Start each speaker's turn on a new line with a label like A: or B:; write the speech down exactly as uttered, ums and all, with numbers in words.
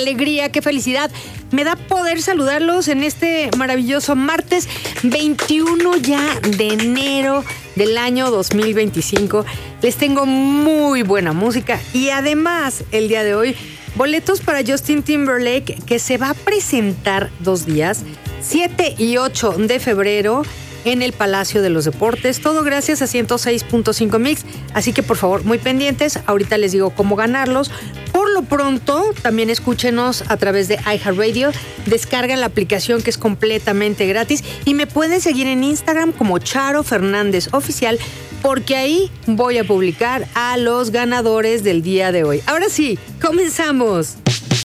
A: alegría, qué felicidad. Me da poder saludarlos en este maravilloso martes veintiuno ya de enero del año dos mil veinticinco. Les tengo muy buena música y además el día de hoy boletos para Justin Timberlake, que se va a presentar dos días, siete y ocho de febrero, en el Palacio de los Deportes. Todo gracias a ciento seis punto cinco Mix. Así que, por favor, muy pendientes. Ahorita les digo cómo ganarlos. Por lo pronto, también escúchenos a través de iHeartRadio. Descargan la aplicación, que es completamente gratis. Y me pueden seguir en Instagram como Charo Fernández Oficial, porque ahí voy a publicar a los ganadores del día de hoy. Ahora sí, comenzamos.